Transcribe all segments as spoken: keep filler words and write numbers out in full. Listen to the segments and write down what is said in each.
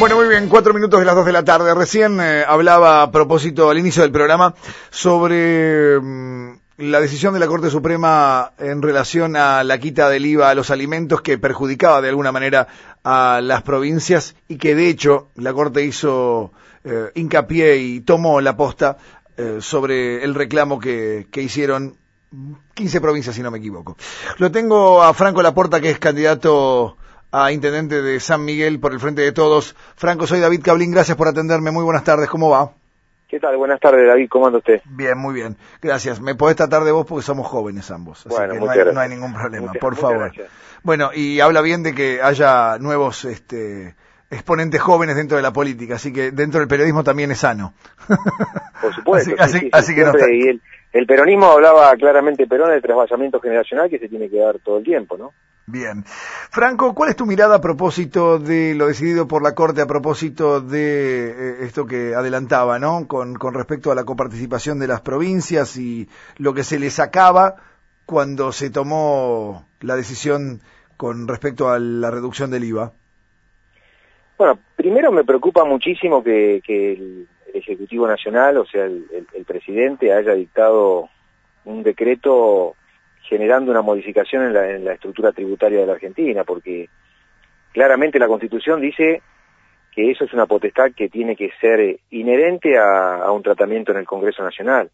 Bueno, muy bien, cuatro minutos de las dos de la tarde. Recién eh, hablaba a propósito, al inicio del programa, sobre mm, la decisión de la Corte Suprema en relación a la quita del I V A a los alimentos que perjudicaba de alguna manera a las provincias y que de hecho la Corte hizo eh, hincapié y tomó la posta eh, sobre el reclamo que, que hicieron quince provincias, si no me equivoco. Lo tengo a Franco Laporta, que es candidato a intendente de San Miguel por el Frente de Todos. Franco, soy David Cablín, gracias por atenderme, muy buenas tardes, ¿cómo va? ¿Qué tal? Buenas tardes, David, ¿cómo anda usted? Bien, muy bien, gracias. Me podés tratar de vos porque somos jóvenes ambos, así bueno, que no hay, no hay ningún problema, muchas, por muchas favor. Gracias. Bueno, y habla bien de que haya nuevos este, exponentes jóvenes dentro de la política, así que dentro del periodismo también es sano. Por supuesto, así, sí, así, sí, así sí, que no está... y el, el peronismo hablaba claramente, Perón, del trasvasamiento generacional que se tiene que dar todo el tiempo, ¿no? Bien. Franco, ¿cuál es tu mirada a propósito de lo decidido por la Corte, a propósito de eh, esto que adelantaba, ¿no? Con, con respecto a la coparticipación de las provincias y lo que se le sacaba cuando se tomó la decisión con respecto a la reducción del I V A? Bueno, primero me preocupa muchísimo que, que el, el Ejecutivo Nacional, o sea, el, el, el presidente, haya dictado un decreto generando una modificación en la, en la estructura tributaria de la Argentina, porque claramente la Constitución dice que eso es una potestad que tiene que ser inherente a, a un tratamiento en el Congreso Nacional.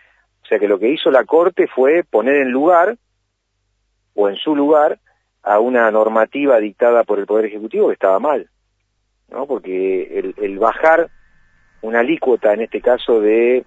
O sea que lo que hizo la Corte fue poner en lugar, o en su lugar, a una normativa dictada por el Poder Ejecutivo que estaba mal, ¿no? Porque el, el bajar una alícuota, en este caso de eh,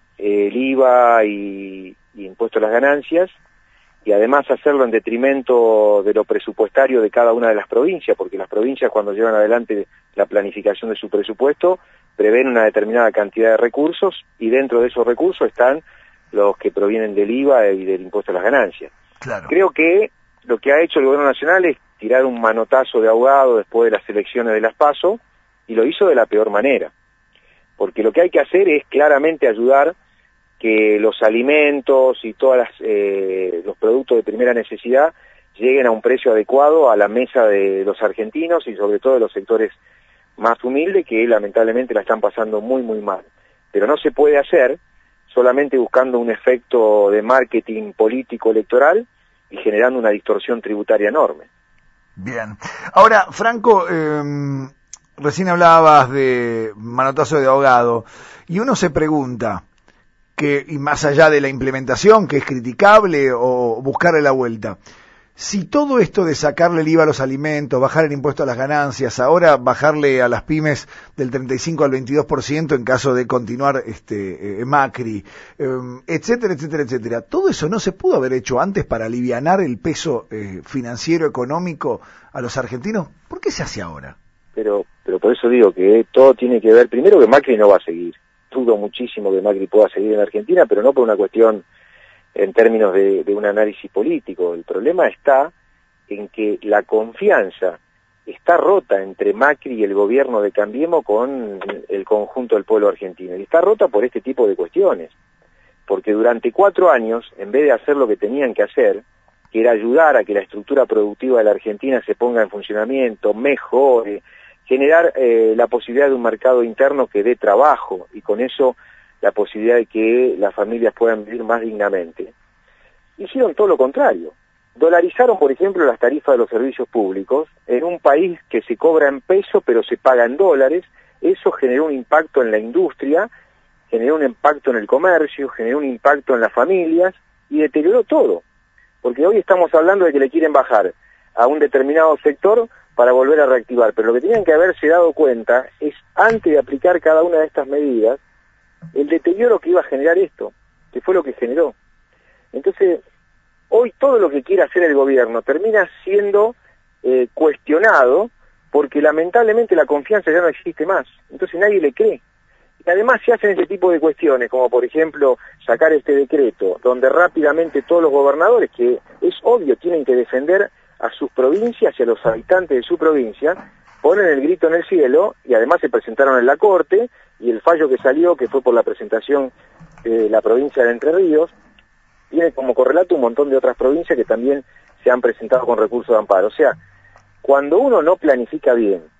el I V A y, y impuesto a las ganancias, y además hacerlo en detrimento de lo presupuestario de cada una de las provincias, porque las provincias, cuando llevan adelante la planificación de su presupuesto, prevén una determinada cantidad de recursos, y dentro de esos recursos están los que provienen del I V A y del impuesto a las ganancias. Claro. Creo que lo que ha hecho el Gobierno Nacional es tirar un manotazo de ahogado después de las elecciones de las PASO, y lo hizo de la peor manera, porque lo que hay que hacer es claramente ayudar que los alimentos y todos eh, los productos de primera necesidad lleguen a un precio adecuado a la mesa de los argentinos y sobre todo de los sectores más humildes que lamentablemente la están pasando muy muy mal. Pero no se puede hacer solamente buscando un efecto de marketing político electoral y generando una distorsión tributaria enorme. Bien. Ahora, Franco, eh, recién hablabas de manotazo de ahogado y uno se pregunta, que, y más allá de la implementación, que es criticable, o buscarle la vuelta, si todo esto de sacarle el I V A a los alimentos, bajar el impuesto a las ganancias, ahora bajarle a las pymes del treinta y cinco al veintidós por ciento en caso de continuar este eh, Macri, eh, etcétera, etcétera, etcétera, todo eso no se pudo haber hecho antes para alivianar el peso eh, financiero, económico a los argentinos. ¿Por qué se hace ahora? Pero, pero por eso digo que todo tiene que ver, primero que Macri no va a seguir. Dudo muchísimo que Macri pueda seguir en Argentina, pero no por una cuestión en términos de, de un análisis político. El problema está en que la confianza está rota entre Macri y el gobierno de Cambiemos con el conjunto del pueblo argentino. Y está rota por este tipo de cuestiones. Porque durante cuatro años, en vez de hacer lo que tenían que hacer, que era ayudar a que la estructura productiva de la Argentina se ponga en funcionamiento, mejore, generar eh, la posibilidad de un mercado interno que dé trabajo y con eso la posibilidad de que las familias puedan vivir más dignamente. Hicieron todo lo contrario. Dolarizaron, por ejemplo, las tarifas de los servicios públicos en un país que se cobra en pesos pero se paga en dólares. Eso generó un impacto en la industria, generó un impacto en el comercio, generó un impacto en las familias y deterioró todo. Porque hoy estamos hablando de que le quieren bajar a un determinado sector para volver a reactivar, pero lo que tenían que haberse dado cuenta es, antes de aplicar cada una de estas medidas, el deterioro que iba a generar esto, que fue lo que generó. Entonces, hoy todo lo que quiere hacer el gobierno termina siendo eh, cuestionado, porque lamentablemente la confianza ya no existe más, entonces nadie le cree. Y además se hacen ese tipo de cuestiones, como por ejemplo sacar este decreto, donde rápidamente todos los gobernadores, que es obvio tienen que defender a sus provincias y a los habitantes de su provincia, ponen el grito en el cielo y además se presentaron en la Corte y el fallo que salió, que fue por la presentación de la provincia de Entre Ríos, tiene como correlato un montón de otras provincias que también se han presentado con recursos de amparo. O sea, cuando uno no planifica bien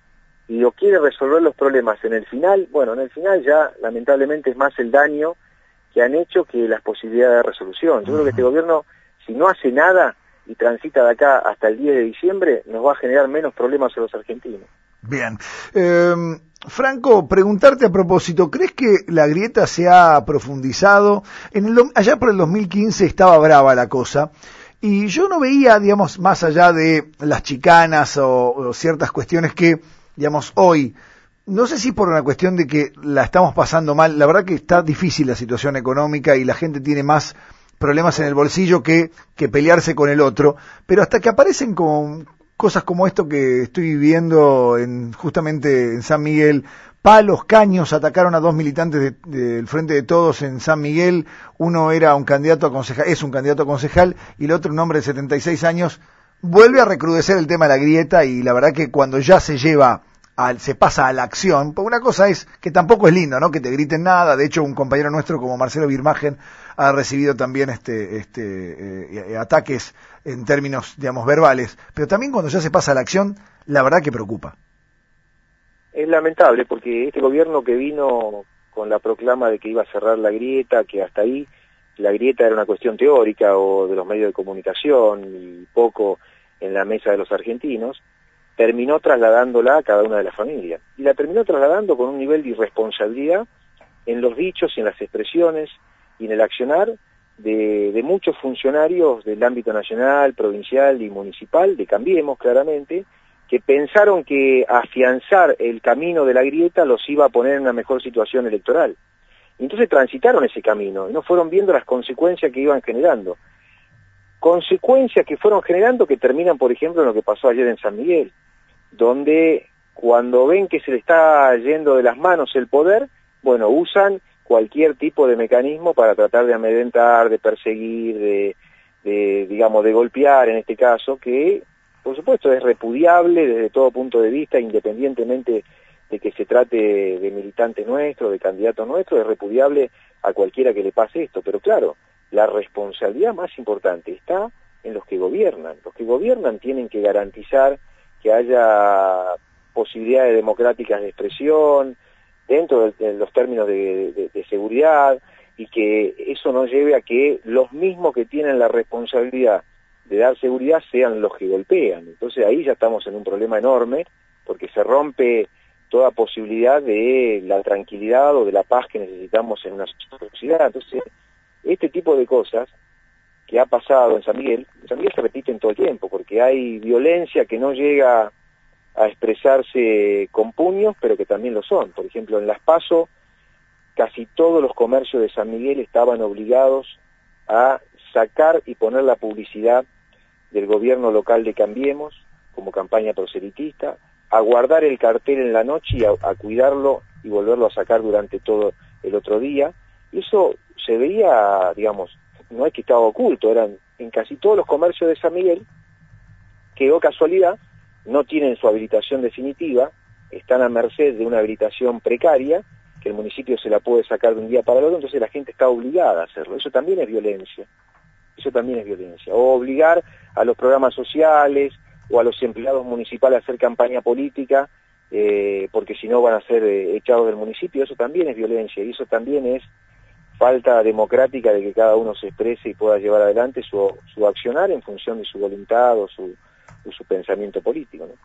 y lo quiere resolver los problemas en el final, bueno, en el final ya lamentablemente es más el daño que han hecho que las posibilidades de resolución. Yo creo que este gobierno, si no hace nada y transita de acá hasta el diez de diciembre, nos va a generar menos problemas a los argentinos. Bien. Eh, Franco, preguntarte a propósito, ¿crees que la grieta se ha profundizado? En el, allá por el dos mil quince estaba brava la cosa, y yo no veía, digamos, más allá de las chicanas o, o ciertas cuestiones que, digamos, hoy, no sé si por una cuestión de que la estamos pasando mal, la verdad que está difícil la situación económica y la gente tiene más problemas en el bolsillo que, que pelearse con el otro, pero hasta que aparecen con cosas como esto que estoy viviendo en, justamente en San Miguel, palos, caños, atacaron a dos militantes del de, de Frente de Todos en San Miguel, uno era un candidato a concejal, es un candidato a concejal, y el otro un hombre de setenta y seis años, vuelve a recrudecer el tema de la grieta, y la verdad que cuando ya se lleva, al, se pasa a la acción, porque una cosa es que tampoco es lindo, ¿no?, que te griten nada, de hecho un compañero nuestro como Marcelo Birmagen ha recibido también este, este eh, ataques en términos, digamos, verbales, pero también cuando ya se pasa a la acción, la verdad que preocupa. Es lamentable porque este gobierno que vino con la proclama de que iba a cerrar la grieta, que hasta ahí la grieta era una cuestión teórica o de los medios de comunicación y poco en la mesa de los argentinos, terminó trasladándola a cada una de las familias. Y la terminó trasladando con un nivel de irresponsabilidad en los dichos y en las expresiones y en el accionar de, de muchos funcionarios del ámbito nacional, provincial y municipal, de Cambiemos claramente, que pensaron que afianzar el camino de la grieta los iba a poner en una mejor situación electoral. Y entonces transitaron ese camino y no fueron viendo las consecuencias que iban generando. Consecuencias que fueron generando que terminan, por ejemplo, en lo que pasó ayer en San Miguel, donde cuando ven que se le está yendo de las manos el poder, bueno, usan cualquier tipo de mecanismo para tratar de amedrentar, de perseguir, de, de, digamos, de golpear en este caso, que por supuesto es repudiable desde todo punto de vista, independientemente de que se trate de militantes nuestros, de candidatos nuestros, es repudiable a cualquiera que le pase esto, pero claro, la responsabilidad más importante está en los que gobiernan. Los que gobiernan tienen que garantizar que haya posibilidades democráticas de expresión, dentro de, de los términos de, de, de seguridad, y que eso no lleve a que los mismos que tienen la responsabilidad de dar seguridad sean los que golpean. Entonces ahí ya estamos en un problema enorme, porque se rompe toda posibilidad de la tranquilidad o de la paz que necesitamos en una sociedad. Entonces, este tipo de cosas que ha pasado en San Miguel, en San Miguel se repiten todo el tiempo, porque hay violencia que no llega a expresarse con puños, pero que también lo son. Por ejemplo, en Las Paso, casi todos los comercios de San Miguel estaban obligados a sacar y poner la publicidad del gobierno local de Cambiemos, como campaña proselitista, a guardar el cartel en la noche y a, a cuidarlo y volverlo a sacar durante todo el otro día. Y eso se veía, digamos, no es que estaba oculto, eran en casi todos los comercios de San Miguel, que, oh casualidad, no tienen su habilitación definitiva, están a merced de una habilitación precaria, que el municipio se la puede sacar de un día para el otro, entonces la gente está obligada a hacerlo. Eso también es violencia, eso también es violencia. O obligar a los programas sociales o a los empleados municipales a hacer campaña política, eh, porque si no van a ser eh, echados del municipio, eso también es violencia, y eso también es falta democrática de que cada uno se exprese y pueda llevar adelante su, su accionar en función de su voluntad o su, o su pensamiento político, ¿no?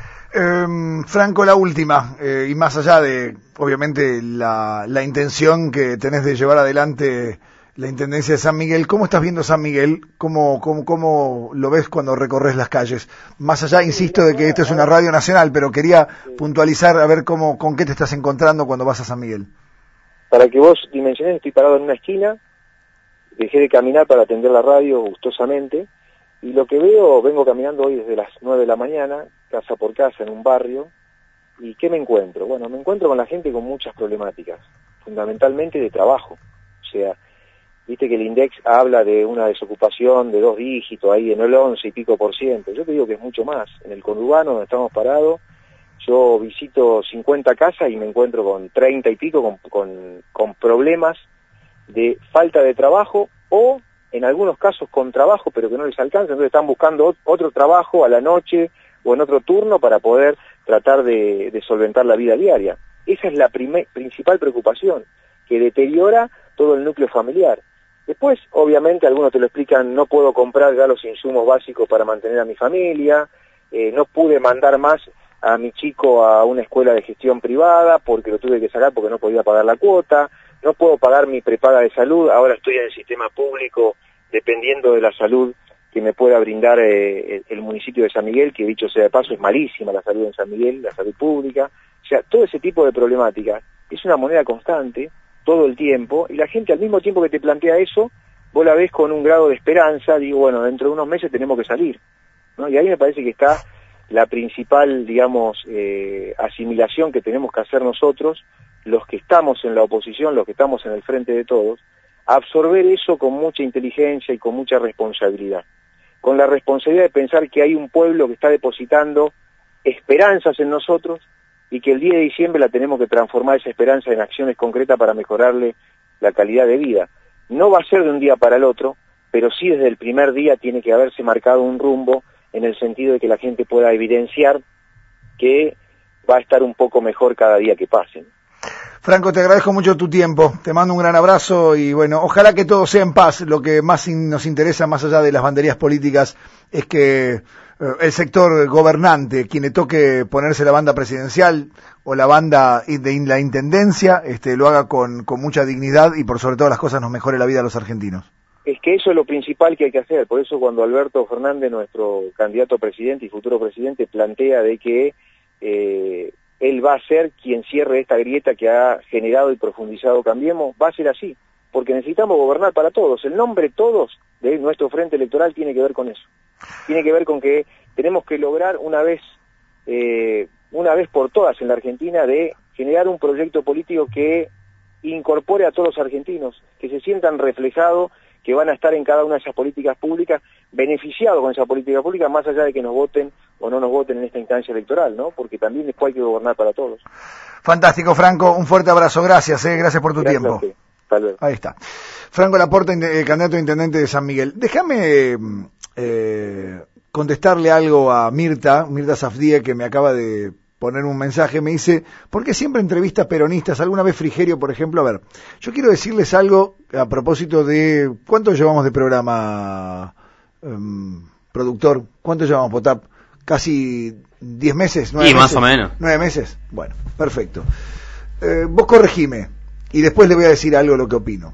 Eh, Franco, la última, eh, y más allá de, obviamente, la, la intención que tenés de llevar adelante la Intendencia de San Miguel, ¿cómo estás viendo San Miguel? ¿Cómo, cómo, cómo lo ves cuando recorres las calles? Más allá, insisto, de que esto es una radio nacional, pero quería puntualizar a ver cómo, con qué te estás encontrando cuando vas a San Miguel. Para que vos dimensiones, estoy parado en una esquina, dejé de caminar para atender la radio gustosamente, y lo que veo, vengo caminando hoy desde las nueve de la mañana, casa por casa, en un barrio, y ¿qué me encuentro? Bueno, me encuentro con la gente con muchas problemáticas, fundamentalmente de trabajo. O sea, viste que el INDEX habla de una desocupación de dos dígitos, ahí en el once y pico por ciento. Yo te digo que es mucho más. En el conurbano donde estamos parados, yo visito cincuenta casas y me encuentro con treinta y pico con, con, con problemas de falta de trabajo, o en algunos casos con trabajo pero que no les alcanza, entonces están buscando otro trabajo a la noche o en otro turno para poder tratar de, de solventar la vida diaria. Esa es la primer, principal preocupación, que deteriora todo el núcleo familiar. Después, obviamente, algunos te lo explican, no puedo comprar ya los insumos básicos para mantener a mi familia, eh, no pude mandar más a mi chico a una escuela de gestión privada porque lo tuve que sacar porque no podía pagar la cuota, no puedo pagar mi prepaga de salud, ahora estoy en el sistema público dependiendo de la salud que me pueda brindar eh, el, el municipio de San Miguel, que dicho sea de paso es malísima la salud en San Miguel, la salud pública. O sea, todo ese tipo de problemáticas es una moneda constante todo el tiempo, y la gente al mismo tiempo que te plantea eso, vos la ves con un grado de esperanza, digo, bueno, dentro de unos meses tenemos que salir, ¿no? Y ahí me parece que está la principal, digamos, eh, asimilación que tenemos que hacer nosotros, los que estamos en la oposición, los que estamos en el frente de todos, absorber eso con mucha inteligencia y con mucha responsabilidad, con la responsabilidad de pensar que hay un pueblo que está depositando esperanzas en nosotros, y que el diez de diciembre la tenemos que transformar esa esperanza en acciones concretas para mejorarle la calidad de vida. No va a ser de un día para el otro, pero sí desde el primer día tiene que haberse marcado un rumbo en el sentido de que la gente pueda evidenciar que va a estar un poco mejor cada día que pasen. Franco, te agradezco mucho tu tiempo, te mando un gran abrazo y bueno, ojalá que todo sea en paz. Lo que más in, nos interesa, más allá de las banderías políticas, es que eh, el sector gobernante, quien le toque ponerse la banda presidencial o la banda de la intendencia, este, lo haga con, con mucha dignidad y por sobre todas las cosas nos mejore la vida a los argentinos. Es que eso es lo principal que hay que hacer, por eso cuando Alberto Fernández, nuestro candidato a presidente y futuro presidente, plantea de que eh, él va a ser quien cierre esta grieta que ha generado y profundizado Cambiemos, va a ser así, porque necesitamos gobernar para todos. El nombre todos de nuestro frente electoral tiene que ver con eso. Tiene que ver con que tenemos que lograr una vez, eh, una vez por todas en la Argentina de generar un proyecto político que incorpore a todos los argentinos, que se sientan reflejados, que van a estar en cada una de esas políticas públicas, beneficiados con esa política pública, más allá de que nos voten o no nos voten en esta instancia electoral, ¿no? Porque también después hay que gobernar para todos. Fantástico, Franco, un fuerte abrazo, gracias, eh, gracias por tu Gracias tiempo. Hasta luego. Ahí está. Franco Laporta, eh, candidato a intendente de San Miguel. Déjame eh, contestarle algo a Mirta, Mirta Safdie, que me acaba de poner un mensaje, me dice, ¿por qué siempre entrevistas peronistas? ¿Alguna vez Frigerio, por ejemplo? A ver, yo quiero decirles algo a propósito de, ¿cuánto llevamos de programa, um, productor? ¿Cuánto llevamos, Potap? ¿Casi diez meses? ¿Nueve sí, meses? Más o menos. ¿Nueve meses? Bueno, perfecto. Eh, vos corregime, y después le voy a decir algo de lo que opino.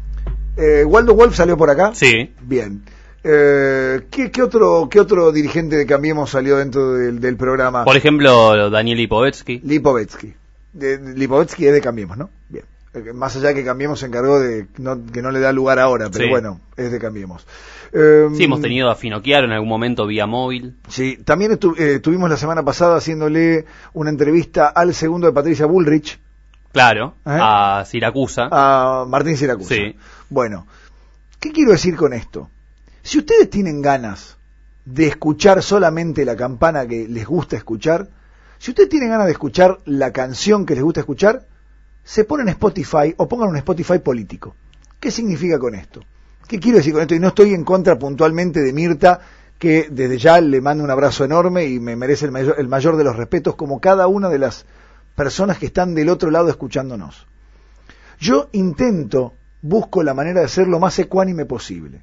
Eh, ¿Waldo Wolf salió por acá? Sí. Bien. Eh, ¿qué, qué otro qué otro dirigente de Cambiemos salió dentro del, del programa? Por ejemplo, Daniel Lipovetsky. Lipovetsky. De, de, Lipovetsky es de Cambiemos, ¿no? Bien. Eh, más allá que Cambiemos se encargó de no, que no le da lugar ahora, pero sí. Bueno, es de Cambiemos. Eh, sí, hemos tenido a Finocchiaro en algún momento vía móvil. Sí, también estu eh, estuvimos la semana pasada haciéndole una entrevista al segundo de Patricia Bullrich. Claro, ¿Eh? a Siracusa. A Martín Siracusa. Sí. Bueno, ¿qué quiero decir con esto? Si ustedes tienen ganas de escuchar solamente la campana que les gusta escuchar, si ustedes tienen ganas de escuchar la canción que les gusta escuchar, se ponen Spotify o pongan un Spotify político. ¿Qué significa con esto? ¿Qué quiero decir con esto? Y no estoy en contra puntualmente de Mirta, que desde ya le mando un abrazo enorme y me merece el mayor, el mayor de los respetos, como cada una de las personas que están del otro lado escuchándonos. Yo intento, busco la manera de ser lo más ecuánime posible.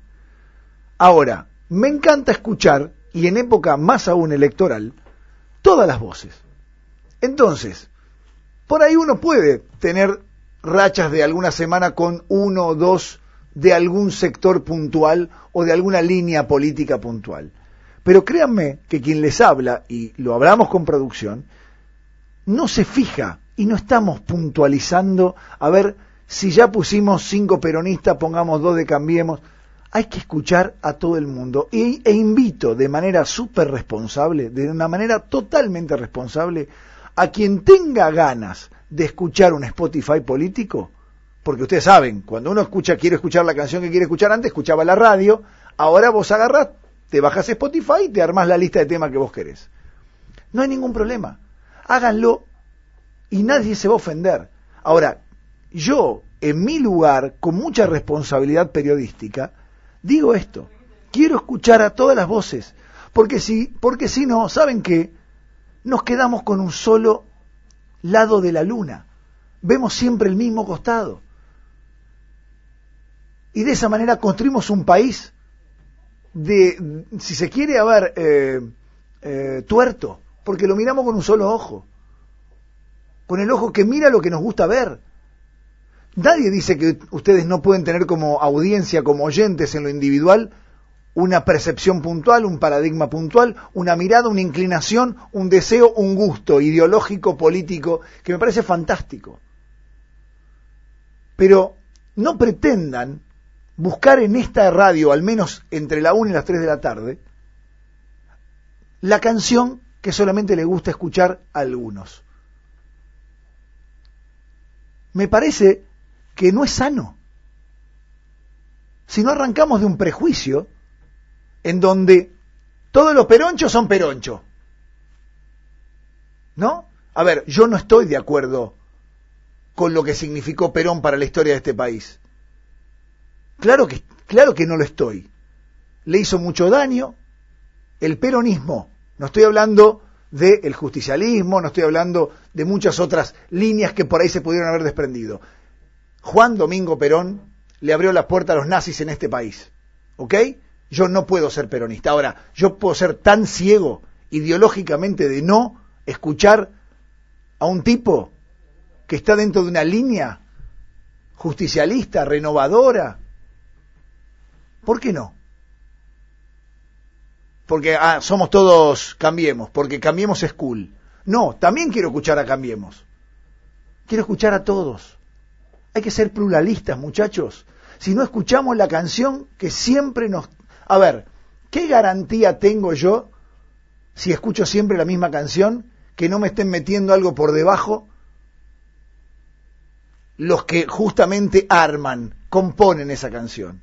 Ahora, me encanta escuchar, y en época más aún electoral, todas las voces. Entonces, por ahí uno puede tener rachas de alguna semana con uno o dos de algún sector puntual o de alguna línea política puntual. Pero créanme que quien les habla, y lo hablamos con producción, no se fija y no estamos puntualizando a ver si ya pusimos cinco peronistas, pongamos dos de Cambiemos. Hay que escuchar a todo el mundo y, e invito de manera súper responsable, de una manera totalmente responsable, a quien tenga ganas de escuchar un Spotify político, porque ustedes saben, cuando uno escucha, quiere escuchar la canción que quiere escuchar, antes escuchaba la radio, ahora vos agarrás, te bajás Spotify y te armás la lista de temas que vos querés. No hay ningún problema, háganlo y nadie se va a ofender. Ahora, yo, en mi lugar, con mucha responsabilidad periodística, digo esto, quiero escuchar a todas las voces, porque si, porque si no, ¿saben qué? nos quedamos con un solo lado de la luna. Vemos siempre el mismo costado. Y de esa manera construimos un país de, si se quiere, a ver, eh, eh, tuerto, porque lo miramos con un solo ojo, con el ojo que mira lo que nos gusta ver. Nadie dice que ustedes no pueden tener como audiencia, como oyentes en lo individual, una percepción puntual, un paradigma puntual, una mirada, una inclinación, un deseo, un gusto ideológico, político, que me parece fantástico. Pero no pretendan buscar en esta radio, al menos entre la una y las tres de la tarde, la canción que solamente le gusta escuchar a algunos. Me parece que no es sano. Si no arrancamos de un prejuicio en donde todos los peronchos son peroncho, ¿no? A ver, yo no estoy de acuerdo con lo que significó Perón para la historia de este país. Claro que, claro que no lo estoy. Le hizo mucho daño el peronismo. No estoy hablando del justicialismo, no estoy hablando de muchas otras líneas que por ahí se pudieron haber desprendido. Juan Domingo Perón le abrió la puerta a los nazis en este país. ¿Ok? Yo no puedo ser peronista. Ahora, yo puedo ser tan ciego ideológicamente de no escuchar a un tipo que está dentro de una línea justicialista, renovadora. ¿Por qué no? Porque ah, somos todos Cambiemos, porque Cambiemos es cool. No, también quiero escuchar a Cambiemos. Quiero escuchar a todos. Hay que ser pluralistas, muchachos. Si no escuchamos la canción que siempre nos... A ver, ¿qué garantía tengo yo si escucho siempre la misma canción que no me estén metiendo algo por debajo los que justamente arman, componen esa canción?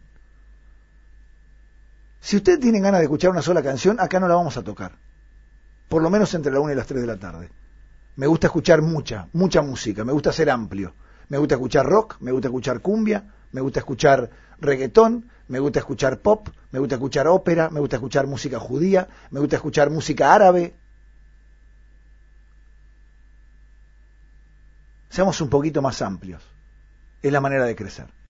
Si ustedes tienen ganas de escuchar una sola canción, acá no la vamos a tocar. Por lo menos entre la una y las tres de la tarde. Me gusta escuchar mucha, mucha música, me gusta ser amplio. Me gusta escuchar rock, me gusta escuchar cumbia, me gusta escuchar reggaetón, me gusta escuchar pop, me gusta escuchar ópera, me gusta escuchar música judía, me gusta escuchar música árabe. Seamos un poquito más amplios. Es la manera de crecer.